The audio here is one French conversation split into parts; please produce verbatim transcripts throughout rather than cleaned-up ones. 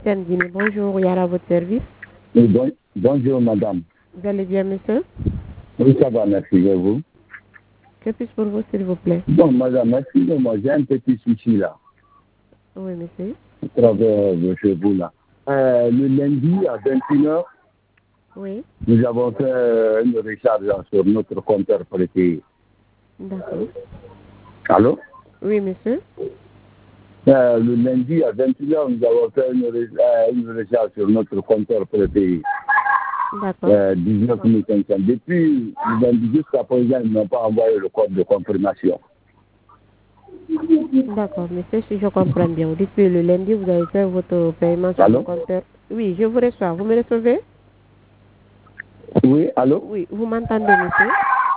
Tiendine, bonjour, Yara, à votre service. Oui, bon, bonjour madame. Vous allez bien, monsieur? Oui, ça va, merci, et vous? Que puis-je pour vous, s'il vous plaît? Bon, madame, excusez-moi, j'ai un petit souci là, Oui, monsieur. à travers de chez vous là. Euh, le lundi à vingt et une heures, Oui. nous avons fait euh, une recharge sur notre compteur préféré. D'accord. Allô? Oui, monsieur. Euh, le lundi à vingt et une heures, nous avons fait une, re- euh, une recharge sur notre compteur préféré. D'accord. Euh, dix-neuf mille cinq cents. Depuis le lundi jusqu'à présent, ils n'ont pas envoyé le code de confirmation. D'accord, monsieur, si je comprends bien. Depuis le lundi, vous avez fait votre paiement sur Allô? le compteur. Oui, je vous reçois. Vous me recevez? Oui, allô? Oui, vous m'entendez, monsieur?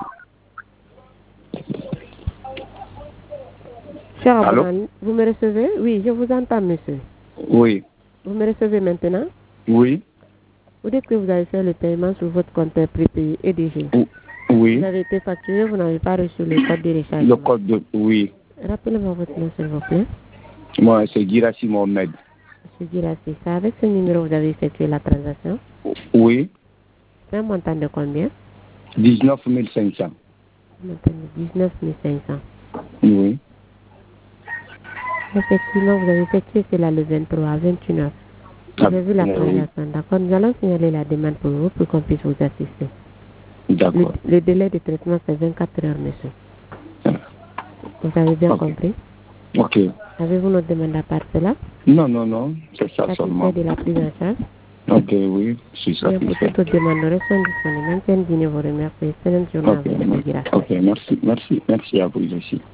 Cher Allô? abonné, vous me recevez? Oui, je vous entends, monsieur. Oui. Vous me recevez maintenant? Oui. Vous dites que vous avez fait le paiement sur votre compteur prépayé E D G. Oui. Vous avez été facturé, vous n'avez pas reçu le code de recharge. Le code de... Oui. Rappelez-moi votre nom, s'il vous plaît. Moi, c'est Girassi Mohamed. Monsieur Girassi, c'est avec ce numéro que vous avez effectué la transaction. Oui. C'est un montant de combien? dix-neuf mille cinq cents. Montant de dix-neuf mille cinq cents. Oui. Effectivement, vous avez effectué cela le vingt-trois à vingt et une heures. Vous avez vu la transaction, d'accord? Nous allons signaler la demande pour vous pour qu'on puisse vous assister. D'accord. Le, le délai de traitement, c'est vingt-quatre heures, monsieur. Vous avez bien okay. compris? Ok. Avez-vous notre demande à part cela? Non, non, non, c'est ça Satisfait seulement. de la prise en charge? Ok, oui, je suis Bien, pour satisfait. toute demande, nous restons disponibles. Maintenant, dîner vous remercie. Excellente journée à Ok, vous, monsieur Girassi. ok, merci, merci, merci à vous aussi.